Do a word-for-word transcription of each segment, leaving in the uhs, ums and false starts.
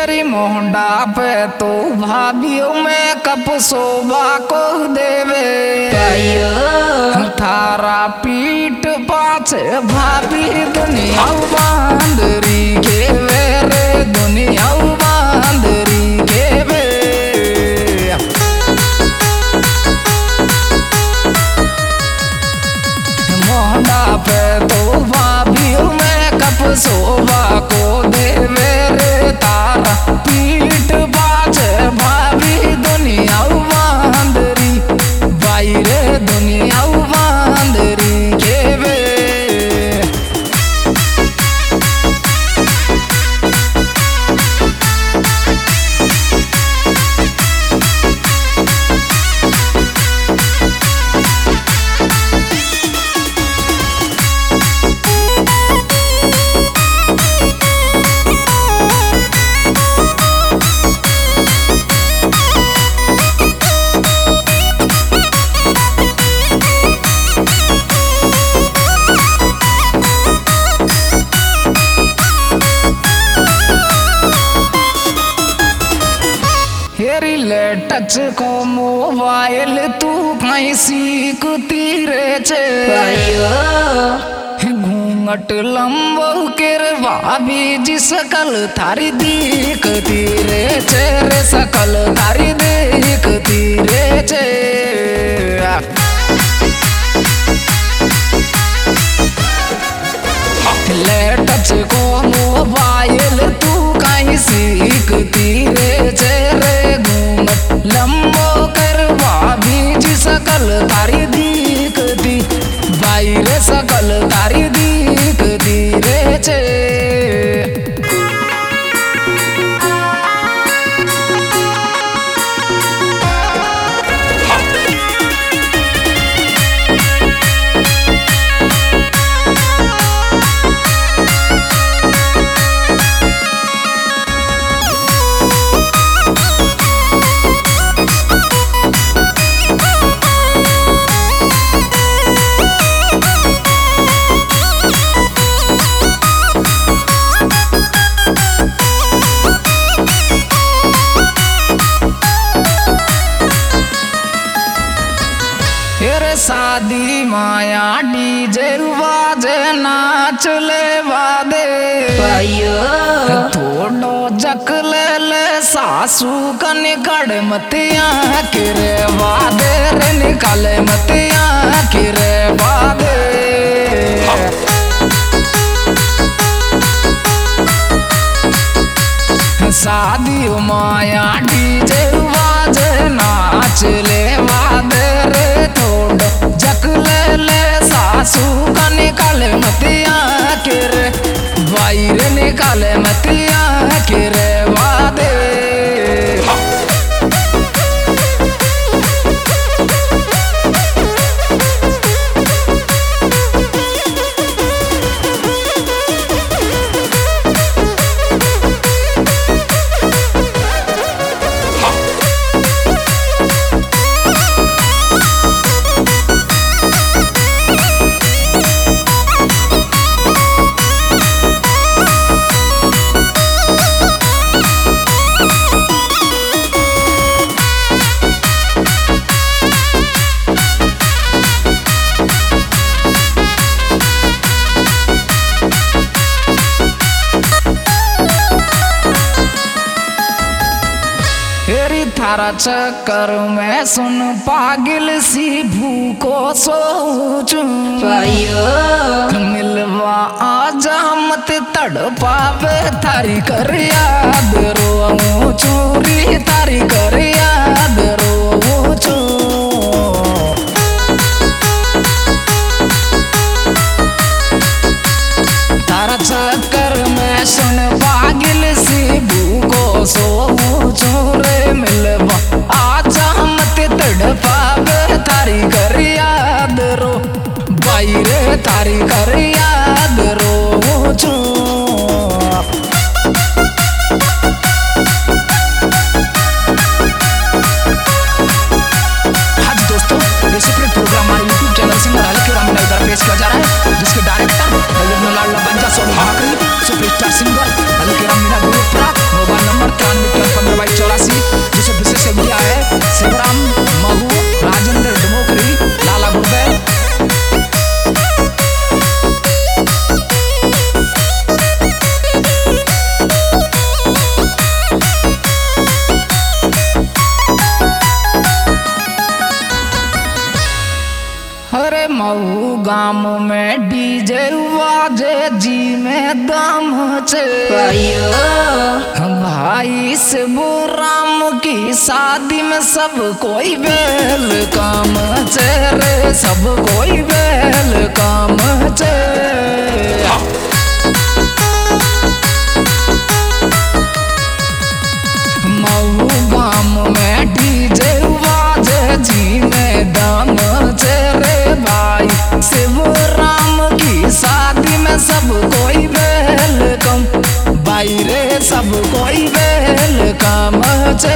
हेरी मोहडा पे तो भाभियों में कप शोभा को देवे थारा पीठ पाछे भाभी दुनिया बांदरी के रे दुनिया बांदरी के वे मोहडा पे तो भाभियों में कप शोभा को देवे रे तारा पीठ पाछे भाभी दुनिया बांदरी बाई रे दुनिया बांदरी के वे हेरी ले टच को मोबाइल तू कहीं सीखती रे छे घूंघट लंबो केर भाभी जी सकल थारी दिखती रे छे रे सकल थारी दिखती रे छे ले टच को मोबाइल तू कहीं सीखती रे छे रे घूंघट लंबो कर भाभी जी सकल तारी दिखती बाई रे सकल तारी दिखती रे छे शादी माया डीजे बाजे नाच ले वादे थोड़ो जक ले ले सासू का निकल मतिया किरे वादे रे निकाले मतिया किरे वादे शादी माया डीजे बाजे नाच ले वादे रे थोड़ो जक ले ले सासू का निकाले मतिया किरे भाई रे निकाले मतिया किरे वादे थारा चक्कर में सुन पागिल सी भूको सोचूं मिलवा आजा मत तड़पावे थारी कर याद रो चोरी थारी कर याद रो चू थारा चक्कर में सुन पागिल सी भूको सोचूं रे मिलवा आजा मत तड़पावे थारी कर याद रो बाई रे थारी कर याद रो चू आज दोस्तों ये सीक्रेट प्रोग्राम हमारे यूट्यूब चैनल सिंगर अली के राम इधर पेश किया जा रहा है जिसके डायरेक्टर लाडला बंजा सोनू भाकरी सुपरस्टार सिंगर अली के राम मीना मोबाइल नंबर गाम में डीजे बाजे जी में दम छे भाई शिव राम की शादी में सब कोई वेलकम छे रे, सब कोई वेलकम छे। मऊ गाम में डीजे बाजे जी में दम छे रे भाई शिव राम की शादी में सब कोई वेलकम, भाई रे सब कोई वेलकम छे।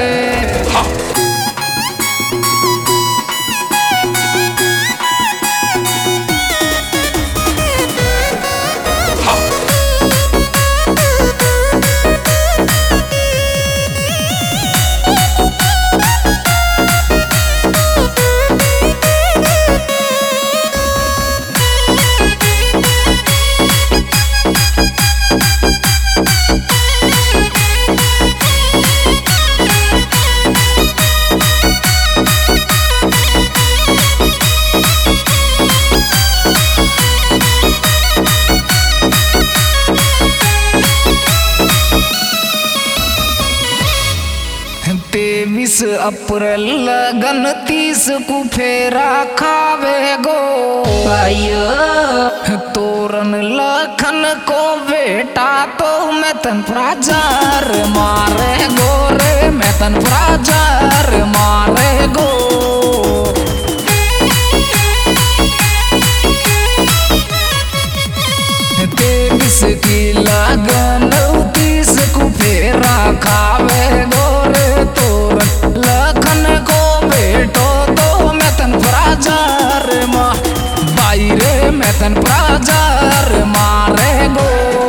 तेईस अप्रैल लगन तीस को फेरा खावे गो तोरन लखन को बेटा तो मैं तन प्राजार मारे गो रे, मैं तन प्राजार मारे गो। तेईस की लगन तीस को फेरा खावे गो रे तोरन लखन को बेटो तो मैं तन प्राजार मा, भाई रे मैं तन प्राजार मारे गो।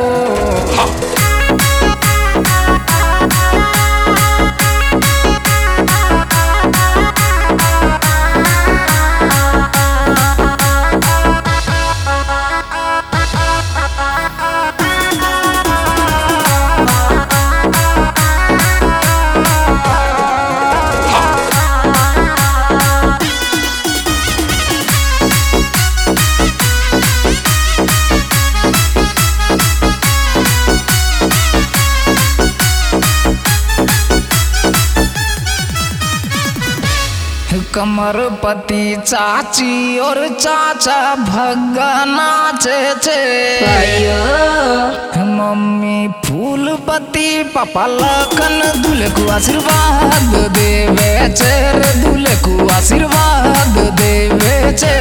कमरपति चाची और चाचा भग्गा नाचे छे, मम्मी फूलपति पापा लखन दूल्हे को आशीर्वाद देवे छे रे, दूल्हे को आशीर्वाद देवे छे।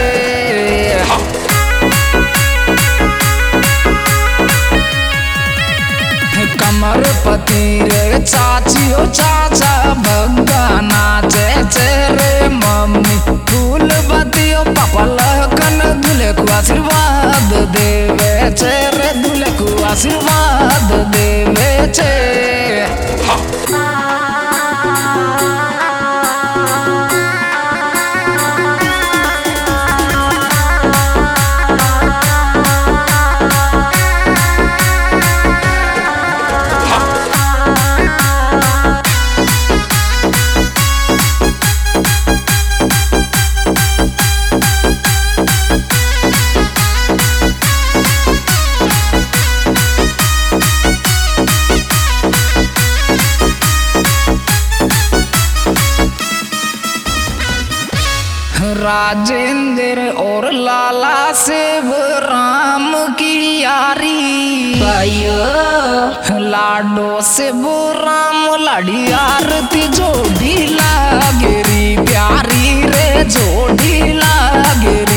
कमरपति रे चाची और चाचा भग्गा नाचे छे रे, मम्मी फूलपति और पापा लखन दूल्हे को आशीर्वाद देवे छे रे, दूल्हे को आशीर्वाद देवे छे। राजेंद्र और लाला शिव राम की यारी लाडो शिव राम लाडी आरती जोड़ी लागेरी प्यारी रे, जोड़ी लागेरी।